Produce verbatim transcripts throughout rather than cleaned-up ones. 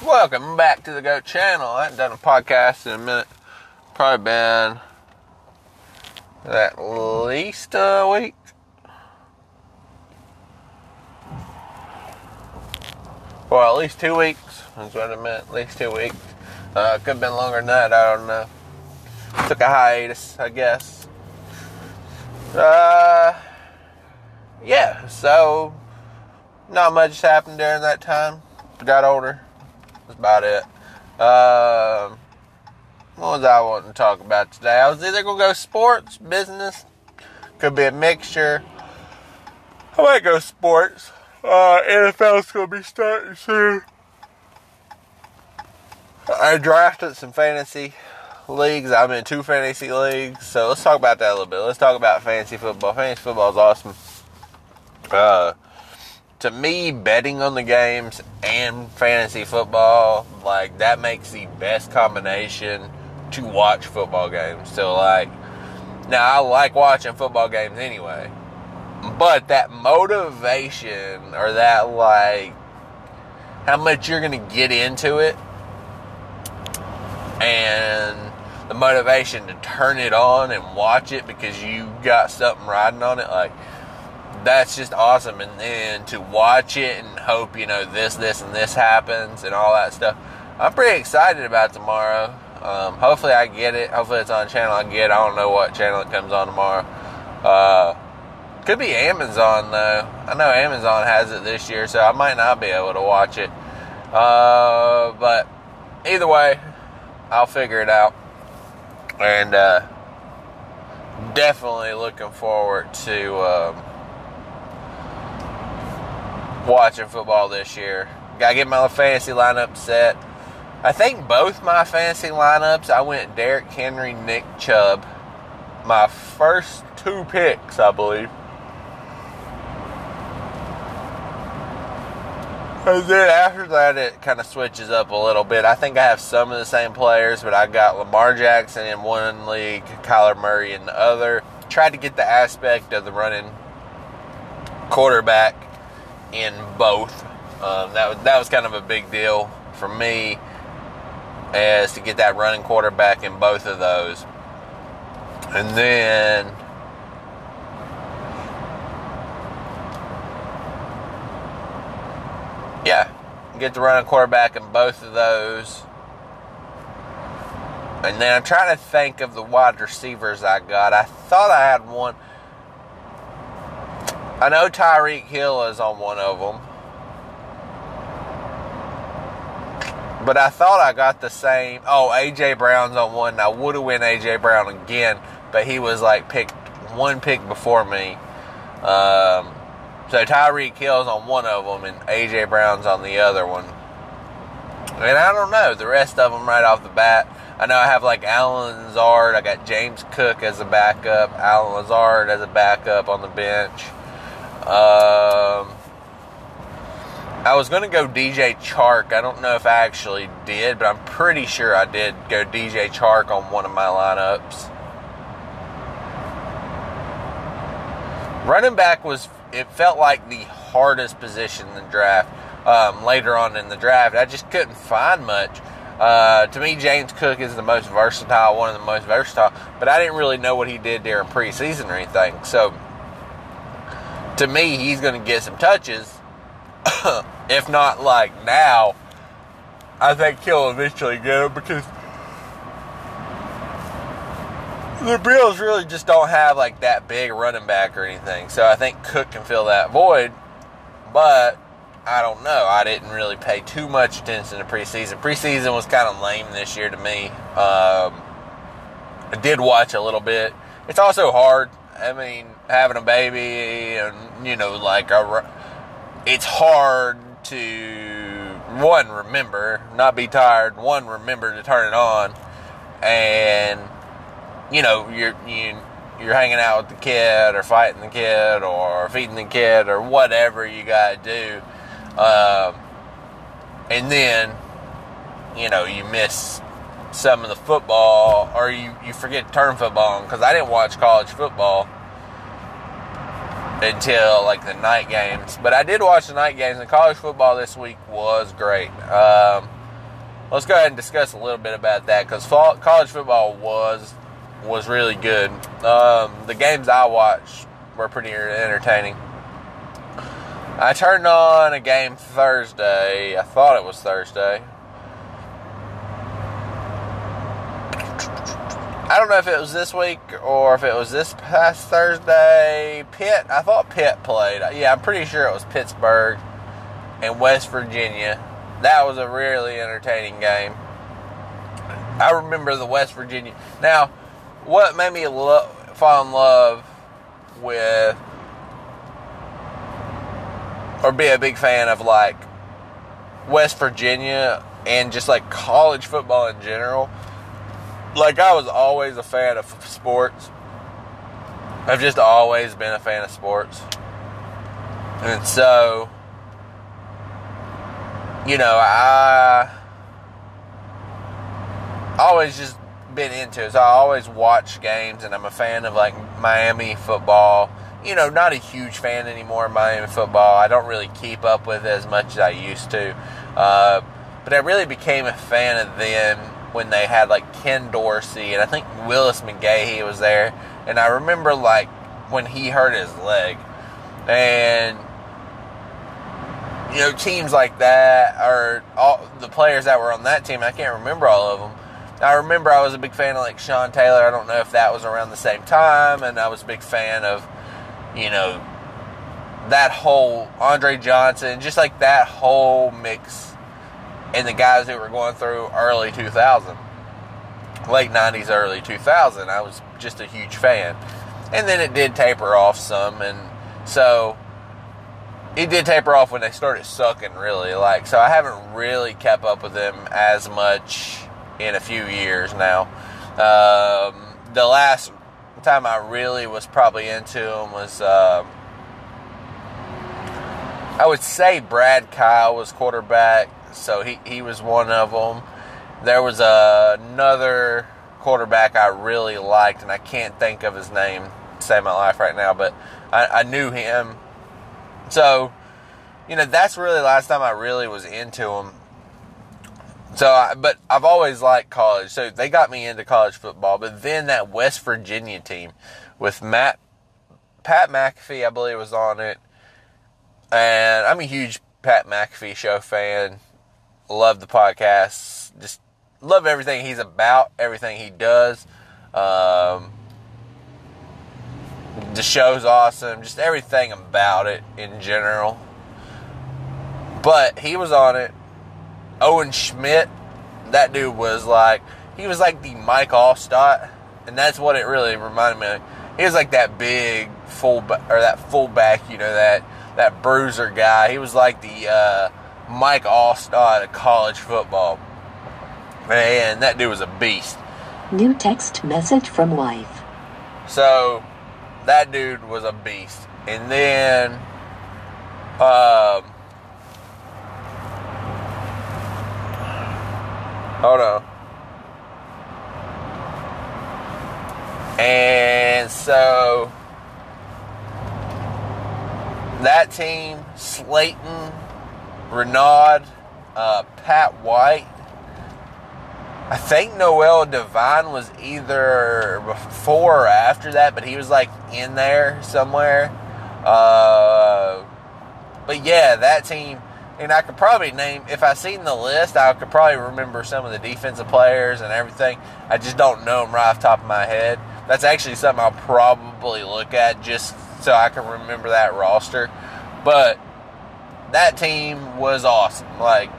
Welcome back to the GOAT channel. I haven't done a podcast in a minute. Probably been at least a week. Well, at least two weeks. That's what I meant. At least two weeks. Uh, could have been longer than that. I don't know. Took a hiatus, I guess. Uh, yeah. So, not much happened during that time. Got older. That's about it. Um, what was I wanting to talk about today? I was either going to go sports, business. Could be a mixture. I might go sports. Uh, N F L's going to be starting soon. I drafted some fantasy leagues. I'm in two fantasy leagues. So let's talk about that a little bit. Let's talk about fantasy football. Fantasy football is awesome. Uh, to me, betting on the games and fantasy football, like, that makes the best combination to watch football games. So, like, now I like watching football games anyway. But that motivation, or that, like, how much you're going to get into it, and the motivation to turn it on and watch it because you got something riding on it, like, that's just awesome. And then to watch it and hope, you know, this, this, and this happens and all that stuff. I'm pretty excited about tomorrow. Um, hopefully I get it. Hopefully it's on a channel I get. I don't know what channel it comes on tomorrow. Uh, could be Amazon, though. I know Amazon has it this year, so I might not be able to watch it. Uh, but either way, I'll figure it out. And uh, definitely looking forward to um, watching football this year. Gotta get my fantasy lineup set. I think both my fantasy lineups, I went Derrick Henry, Nick Chubb. My first two picks, I believe. And then after that, it kind of switches up a little bit. I think I have some of the same players, but I got Lamar Jackson in one league, Kyler Murray in the other. Tried to get the aspect of the running quarterback in both. Um, that was that was kind of a big deal for me, as to get that running quarterback in both of those. And then yeah, get the running quarterback in both of those. And then I'm trying to think of the wide receivers I got. I thought I had one. I know Tyreek Hill is on one of them. But I thought I got the same. Oh, A J Brown's on one. I would have went A J Brown again, but he was like picked one pick before me. Um, so Tyreek Hill's on one of them, and A J Brown's on the other one. And I don't know the rest of them right off the bat. I know I have like Allen Lazard. I got James Cook as a backup. Allen Lazard as a backup on the bench. Um, I was going to go D J Chark. I don't know if I actually did, but I'm pretty sure I did go D J Chark on one of my lineups. Running back was, it felt like the hardest position in the draft. Um, later on in the draft, I just couldn't find much. Uh, to me, James Cook is the most versatile, one of the most versatile, but I didn't really know what he did during preseason or anything. So, to me, he's going to get some touches. If not like now, I think he'll eventually get them, because the Bills really just don't have like that big running back or anything. So I think Cook can fill that void, but I don't know. I didn't really pay too much attention to preseason. Preseason was kind of lame this year to me. Um, I did watch a little bit. It's also hard. I mean, having a baby and, you know, like, a, it's hard to, one, remember, not be tired, one, remember to turn it on, and, you know, you're, you, you're hanging out with the kid, or fighting the kid, or feeding the kid, or whatever you gotta do. Um, and then, you know, you miss some of the football, or you, you forget to turn football on, because I didn't watch college football until, like, the night games. But I did watch the night games, and college football this week was great. Um, let's go ahead and discuss a little bit about that, because college football was was really good. Um, the games I watched were pretty entertaining. I turned on a game Thursday. I thought it was Thursday. I don't know if it was this week or if it was this past Thursday. Pitt, I thought Pitt played. Yeah, I'm pretty sure it was Pittsburgh and West Virginia. That was a really entertaining game. I remember the West Virginia. Now, what made me lo- fall in love with, or be a big fan of, like, West Virginia and just, like, college football in general. Like, I was always a fan of sports. I've just always been a fan of sports. And so, you know, I always just been into it. So I always watch games, and I'm a fan of, like, Miami football. You know, not a huge fan anymore of Miami football. I don't really keep up with it as much as I used to. Uh, but I really became a fan of them when they had, like, Ken Dorsey, and I think Willis McGahee was there. And I remember, like, when he hurt his leg. And, you know, teams like that, or all the players that were on that team, I can't remember all of them. I remember I was a big fan of, like, Sean Taylor. I don't know if that was around the same time. And I was a big fan of, you know, that whole Andre Johnson, just, like, that whole mix. And the guys who were going through early two thousand, late nineties, early two thousand, I was just a huge fan. And then it did taper off some, and so it did taper off when they started sucking, really. Like, so I haven't really kept up with them as much in a few years now. Um, the last time I really was probably into them was, um, I would say Brad Kyle was quarterback. So he, he was one of them. There was a, another quarterback I really liked, and I can't think of his name to save my life right now, but I, I knew him. So, you know, that's really the last time I really was into him. So, I, but I've always liked college. So they got me into college football. But then that West Virginia team with Matt, Pat McAfee, I believe, was on it. And I'm a huge Pat McAfee show fan. Love the podcast. Just love everything he's about, everything he does. Um, the show's awesome. Just everything about it in general. But he was on it. Owen Schmidt, that dude was like, he was like the Mike Allstott, and that's what it really reminded me of. He was like that big fullback, or that fullback, you know, that that bruiser guy. He was like the uh, Mike Allstott of college football. Man, that dude was a beast. New text message from wife. So, that dude was a beast. And then, um, hold on. And so, that team, Slayton, Renaud, uh, Pat White, I think Noel Devine was either before or after that, but he was like in there somewhere. Uh, but yeah, that team, and I could probably name, if I seen the list, I could probably remember some of the defensive players and everything. I just don't know them right off the top of my head. That's actually something I'll probably look at just so I can remember that roster. But that team was awesome. Like,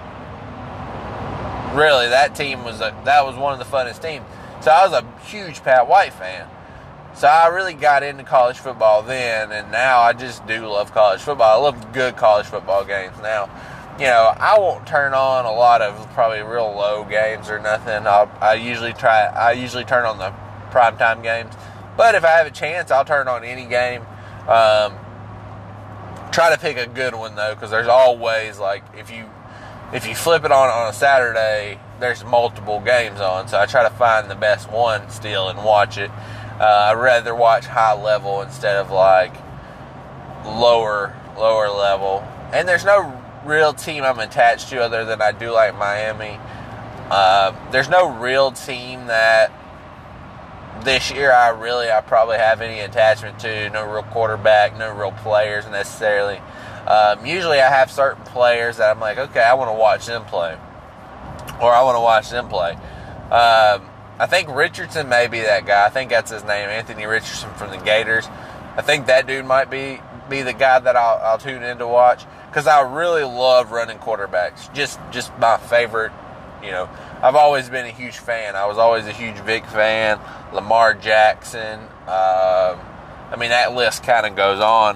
really, that team was a, that was one of the funnest teams. So I was a huge Pat White fan. So I really got into college football then, and now I just do love college football. I love good college football games now. You know, I won't turn on a lot of probably real low games or nothing. I'll, I usually try. I usually turn on the primetime games. But if I have a chance, I'll turn on any game. Um, try to pick a good one though, because there's always, like, if you if you flip it on on a Saturday, there's multiple games on. So I try to find the best one still and watch it. Uh, I'd rather watch high level instead of like lower lower level. And there's no real team I'm attached to other than I do like Miami. Uh, there's no real team that this year I really, I probably have any attachment to. No real quarterback, no real players necessarily. Um, usually I have certain players that I'm like, okay, I want to watch them play. Or I want to watch them play. Um, I think Richardson may be that guy. I think that's his name, Anthony Richardson from the Gators. I think that dude might be, be the guy that I'll, I'll tune in to watch. Because I really love running quarterbacks. Just, just my favorite. You know, I've always been a huge fan. I was always a huge Vic fan. Lamar Jackson. Uh, I mean, that list kind of goes on.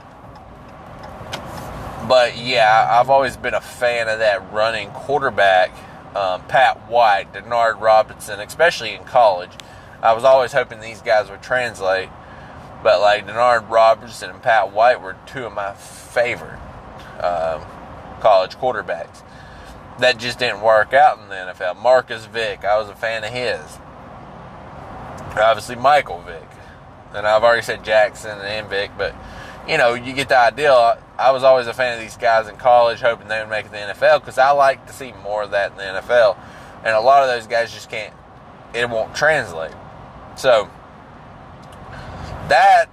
But, yeah, I've always been a fan of that running quarterback. Um, Pat White, Denard Robinson, especially in college. I was always hoping these guys would translate. But, like, Denard Robinson and Pat White were two of my favorite um, college quarterbacks. That just didn't work out in the N F L. Marcus Vick, I was a fan of his. Obviously, Michael Vick. And I've already said Jackson and Vick, but, you know, you get the idea. I was always a fan of these guys in college, hoping they would make it to the N F L, because I like to see more of that in the N F L. And a lot of those guys just can't, it won't translate. So, that,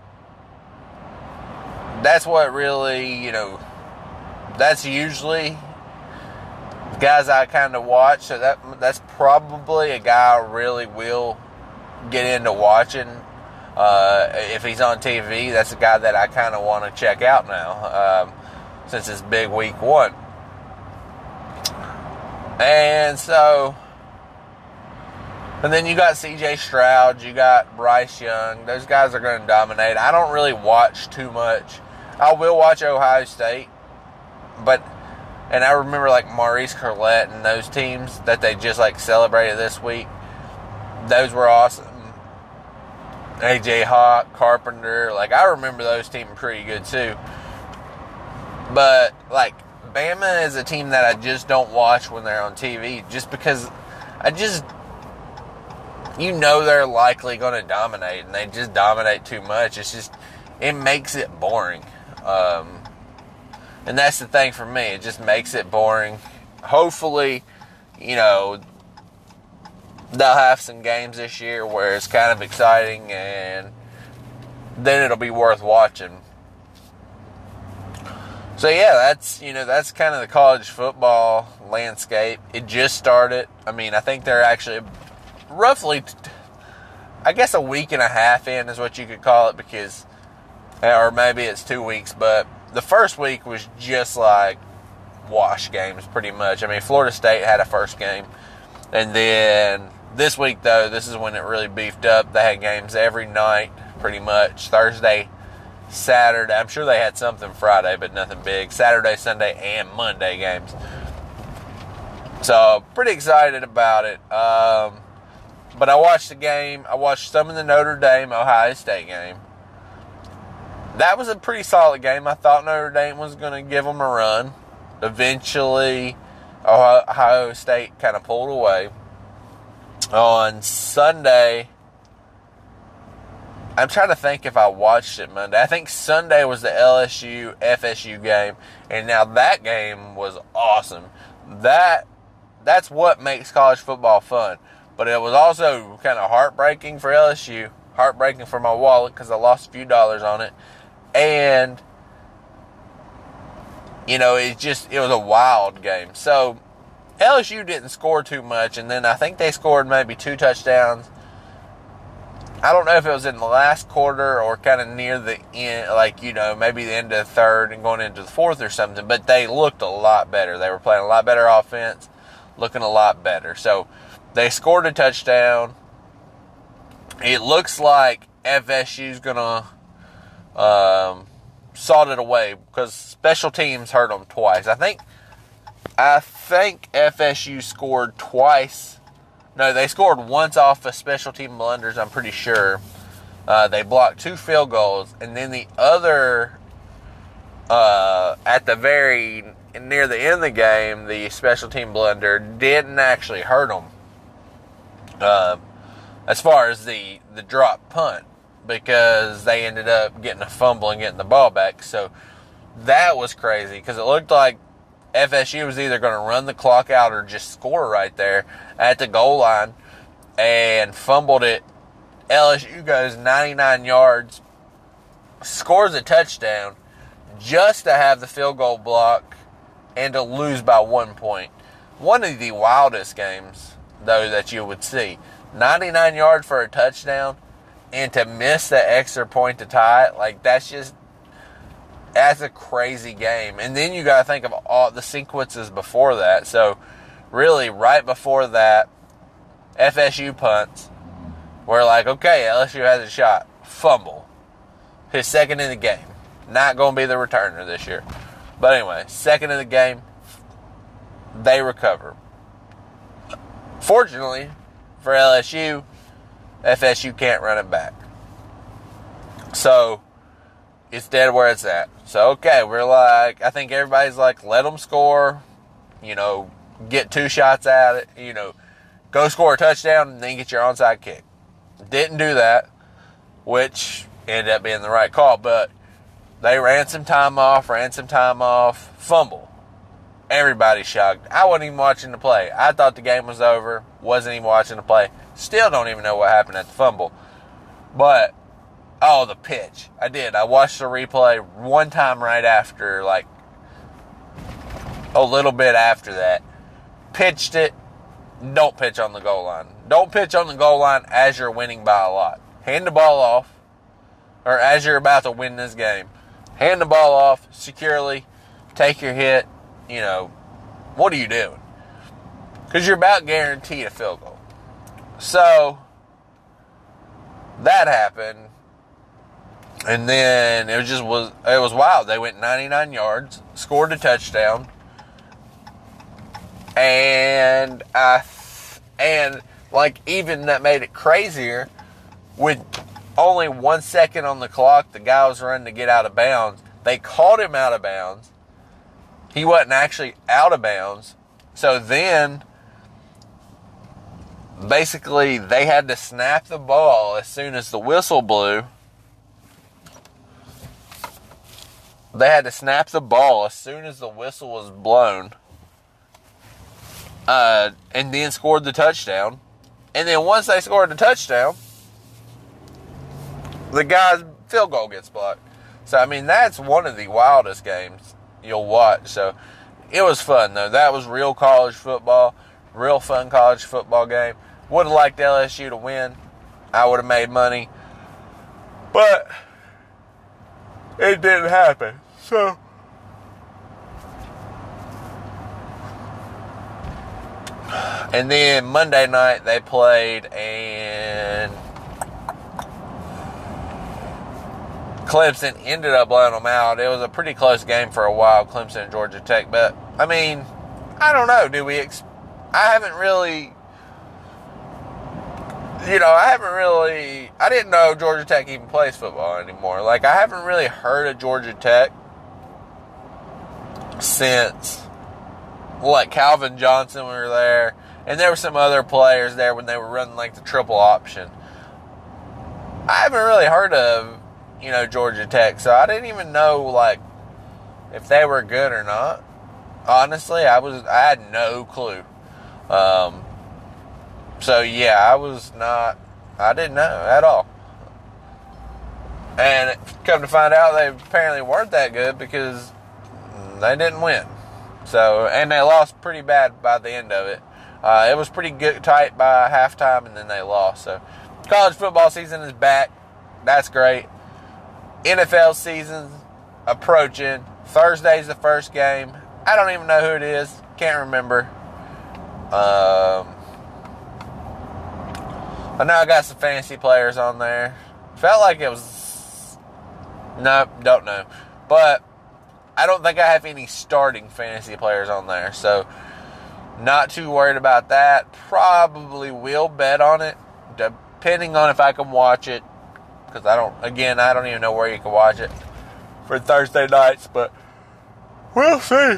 that's what really, you know, that's usually guys I kind of watch, so that that's probably a guy I really will get into watching. Uh, if he's on T V, that's a guy that I kind of want to check out now, um, since it's big week one. And so, and then you got C J Stroud, you got Bryce Young. Those guys are going to dominate. I don't really watch too much. I will watch Ohio State, but and I remember, like, Maurice Curlett and those teams that they just, like, celebrated this week. Those were awesome. A J Hawk, Carpenter. Like, I remember those teams pretty good, too. But, like, Bama is a team that I just don't watch when they're on T V. Just because I just, you know they're likely going to dominate. And they just dominate too much. It's just, it makes it boring. Um... And that's the thing for me. It just makes it boring. Hopefully, you know, they'll have some games this year where it's kind of exciting, and then it'll be worth watching. So, yeah, that's, you know, that's kind of the college football landscape. It just started. I mean, I think they're actually roughly, I guess a week and a half in is what you could call it, because, or maybe it's two weeks, but the first week was just like wash games, pretty much. I mean, Florida State had a first game. And then this week, though, this is when it really beefed up. They had games every night, pretty much. Thursday, Saturday. I'm sure they had something Friday, but nothing big. Saturday, Sunday, and Monday games. So, pretty excited about it. Um, but I watched the game. I watched some of the Notre Dame, Ohio State game. That was a pretty solid game. I thought Notre Dame was going to give them a run. Eventually, Ohio State kind of pulled away. On Sunday, I'm trying to think if I watched it Monday. I think Sunday was the L S U F S U game, and now that game was awesome. That that's what makes college football fun. But it was also kind of heartbreaking for L S U, heartbreaking for my wallet because I lost a few dollars on it. And, you know, it just, it was a wild game. So, L S U didn't score too much, and then I think they scored maybe two touchdowns. I don't know if it was in the last quarter or kind of near the end, like, you know, maybe the end of the third and going into the fourth or something, but they looked a lot better. They were playing a lot better offense, looking a lot better. So, they scored a touchdown. It looks like F S U's going to Um, sawed it away because special teams hurt them twice. I think, I think F S U scored twice. No, they scored once off of special team blunders. I'm pretty sure. Uh, they blocked two field goals, and then the other, uh, at the very near the end of the game, the special team blunder didn't actually hurt them. Uh, as far as the the drop punt. Because they ended up getting a fumble and getting the ball back. So that was crazy because it looked like F S U was either going to run the clock out or just score right there at the goal line and fumbled it. L S U goes ninety-nine yards, scores a touchdown just to have the field goal block and to lose by one point. One of the wildest games, though, that you would see. ninety-nine yards for a touchdown and to miss the extra point to tie it, like, that's just, that's a crazy game. And then you got to think of all the sequences before that. So, really, right before that, F S U punts. We're like, okay, L S U has a shot. Fumble. His second in the game. Not going to be the returner this year. But anyway, second in the game, they recover. Fortunately, for L S U, F S U can't run it back. So, it's dead where it's at. So, okay, we're like, I think everybody's like, let them score, you know, get two shots at it, you know, go score a touchdown and then get your onside kick. Didn't do that, which ended up being the right call, but they ran some time off, ran some time off, fumble. Everybody's shocked. I wasn't even watching the play. I thought the game was over, wasn't even watching the play. Still don't even know what happened at the fumble. But, oh, the pitch. I did. I watched the replay one time right after, like, a little bit after that. Pitched it. Don't pitch on the goal line. Don't pitch on the goal line as you're winning by a lot. Hand the ball off, or as you're about to win this game. Hand the ball off securely. Take your hit. You know, what are you doing? Because you're about guaranteed a field goal. So, that happened. And then it was just was it was wild. They went ninety-nine yards, scored a touchdown. And I and like even that made it crazier. With only one second on the clock, the guy was running to get out of bounds. They called him out of bounds. He wasn't actually out of bounds. So then, basically, they had to snap the ball as soon as the whistle blew. They had to snap the ball as soon as the whistle was blown. Uh, and then scored the touchdown. And then once they scored the touchdown, the guy's field goal gets blocked. So, I mean, that's one of the wildest games you'll watch. So, it was fun, though. That was real college football. Real fun college football game. Would have liked L S U to win. I would have made money. But it didn't happen. So, and then Monday night they played, and Clemson ended up blowing them out. It was a pretty close game for a while, Clemson and Georgia Tech. But, I mean, I don't know. Do we... Ex- I haven't really... You know, I haven't really... I didn't know Georgia Tech even plays football anymore. Like, I haven't really heard of Georgia Tech since, like, Calvin Johnson we were there. And there were some other players there when they were running, like, the triple option. I haven't really heard of, you know, Georgia Tech. So I didn't even know, like, if they were good or not. Honestly, I was, I had no clue. Um, so yeah, I was not, I didn't know at all. And come to find out, they apparently weren't that good because they didn't win. So, and they lost pretty bad by the end of it. Uh, it was pretty good, tight by halftime, and then they lost. So, college football season is back. That's great. N F L season approaching. Thursday's the first game. I don't even know who it is. Can't remember. Um, I know I got some fantasy players on there. Felt like it was... No, don't know. But I don't think I have any starting fantasy players on there. So, not too worried about that. Probably will bet on it, depending on if I can watch it. Because I don't, again, I don't even know where you can watch it for Thursday nights. But we'll see.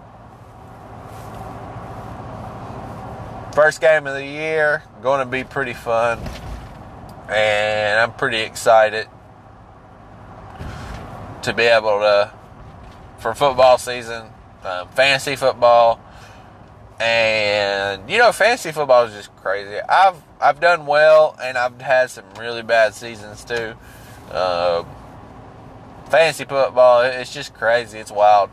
First game of the year, going to be pretty fun. And I'm pretty excited to be able to, for football season, um, fantasy football. And, you know, fantasy football is just crazy. I've I've done well, and I've had some really bad seasons, too. Uh, fantasy football, it's just crazy. It's wild.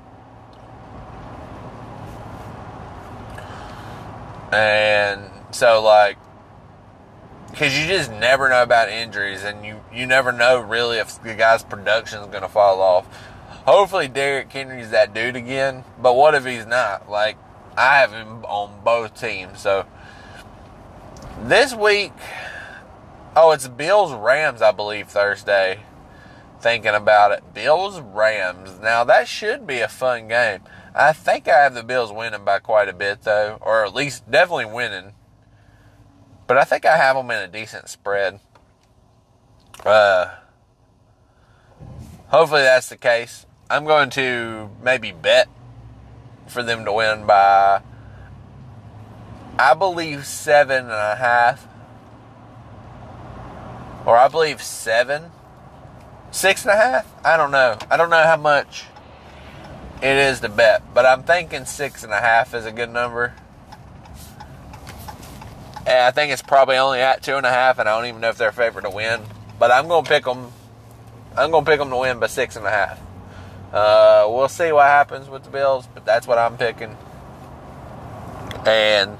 And so, like, because you just never know about injuries, and you, you never know, really, if the guy's production is going to fall off. Hopefully, Derrick Henry's that dude again, but what if he's not? Like, I have him on both teams. So this week, oh, it's Bills-Rams, I believe, Thursday. Thinking about it. Bills-Rams. Now, that should be a fun game. I think I have the Bills winning by quite a bit, though. Or at least definitely winning. But I think I have them in a decent spread. Uh, hopefully that's the case. I'm going to maybe bet for them to win by, I believe, seven and a half. Or I believe seven. Six and a half? I don't know. I don't know how much it is to bet. But I'm thinking six and a half is a good number. And I think it's probably only at two and a half, and I don't even know if they're favored to win. But I'm going to pick them. I'm going to pick them to win by six and a half. Uh, we'll see what happens with the Bills, but that's what I'm picking. And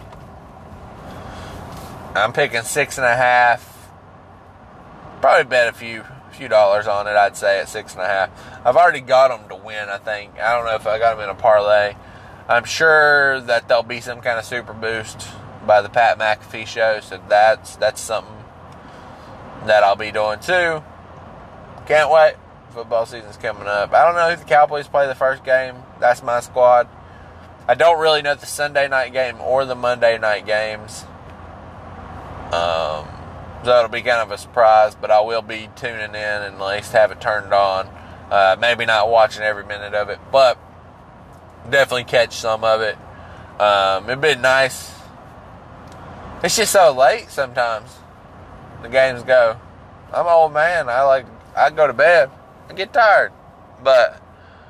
I'm picking six and a half. Probably bet a few few dollars on it, I'd say, at six and a half. I've already got them to win, I think. I don't know if I got them in a parlay. I'm sure that there'll be some kind of super boost by the Pat McAfee show, so that's that's something that I'll be doing too. Can't wait. Football season's coming up. I don't know who the Cowboys play the first game. That's my squad. I don't really know the Sunday night game or the Monday night games. Um, so it'll be kind of a surprise, but I will be tuning in and at least have it turned on. Uh, maybe not watching every minute of it, but definitely catch some of it. Um, it'd be nice. It's just so late sometimes. The games go. I'm an old man. I like. I go to bed. I get tired, but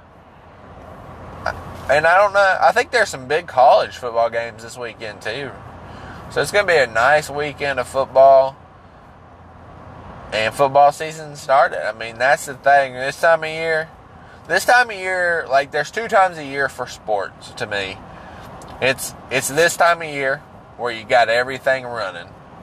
and I don't know. I think there's some big college football games this weekend too, so it's gonna be a nice weekend of football. And football season started. I mean, that's the thing. This time of year, this time of year, like there's two times a year for sports to me. It's it's this time of year where you got everything running.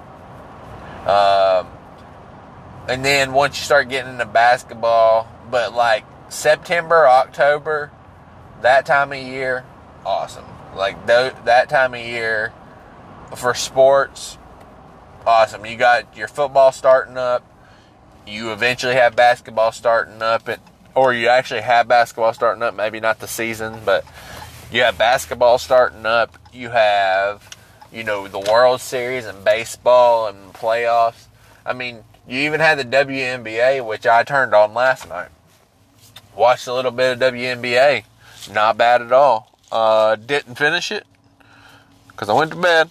Um. And then once you start getting into basketball, but like September, October, that time of year, awesome. Like th- that time of year for sports, awesome. You got your football starting up. You eventually have basketball starting up, at, or you actually have basketball starting up. Maybe not the season, but you have basketball starting up. You have, you know, the World Series and baseball and playoffs. I mean, you even had the W N B A, which I turned on last night. Watched a little bit of W N B A. Not bad at all. Uh, didn't finish it because I went to bed.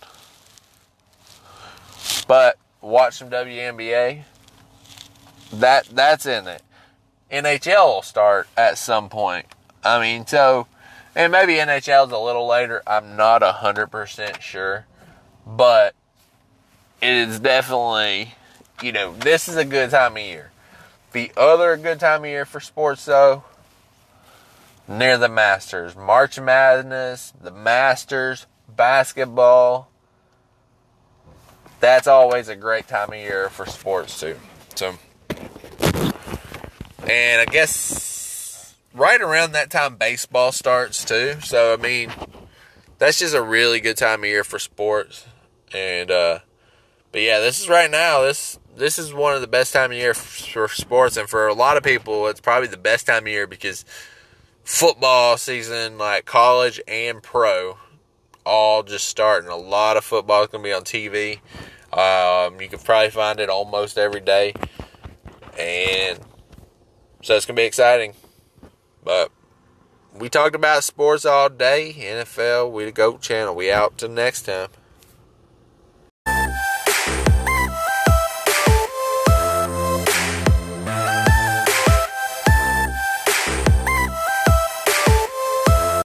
But watched some W N B A. That that's in it. N H L will start at some point. I mean, so, and maybe N H L's a little later. I'm not one hundred percent sure. But it is definitely... You know, this is a good time of year. The other good time of year for sports, though, near the Masters. March Madness, the Masters, basketball. That's always a great time of year for sports, too. So, and I guess right around that time, baseball starts, too. So, I mean, that's just a really good time of year for sports. And, uh, but yeah, this is right now, this... This is one of the best time of year for sports, and for a lot of people, it's probably the best time of year because football season, like college and pro, all just starting. A lot of football is going to be on T V. Um, you can probably find it almost every day, and so it's going to be exciting. But we talked about sports all day. N F L, we the GOAT channel. We out till next time.